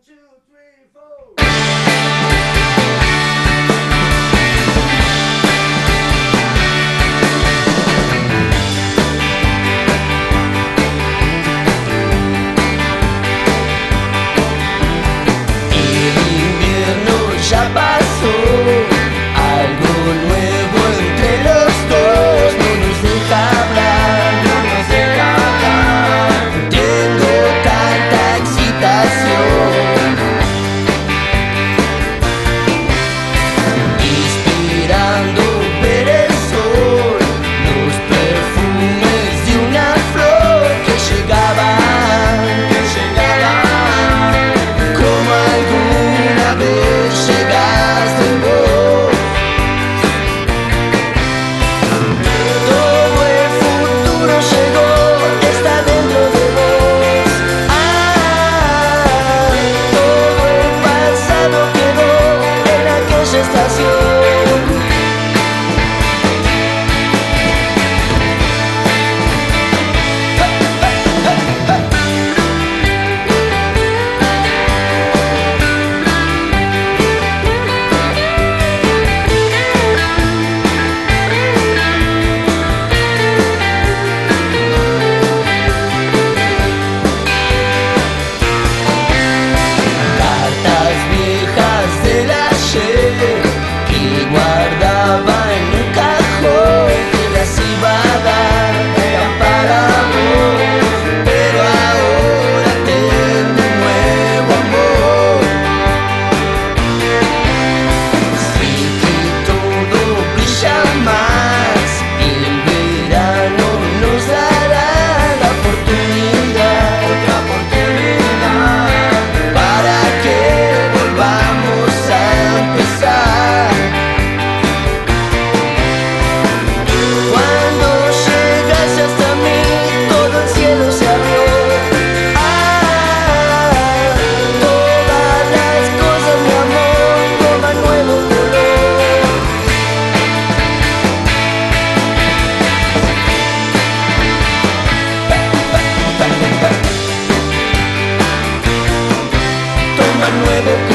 Ya pasó, algo nuevo entre los dos, no nos deja hablar, no nos deja hablar. Tengo tanta excitación, inspirando ver el sol, los perfumes de una flor que llegaba, como alguna vez llegaste vos. Todo el futuro llegó, está dentro de vos. Todo el pasado quedó en aquella estación. Cartas viejas del ayer que guardaba en un cajón, que las iba a dar, eran para vos, pero ahora tengo un nuevo amor. Sé que todo brilla más, el verano nos dará la oportunidad, otra oportunidad, para que volvamos a empezar. Cuando llegaste hasta mí, todo el cielo se abrió. Todas las cosas, mi amor, toman nuevo color. Toman nuevo color.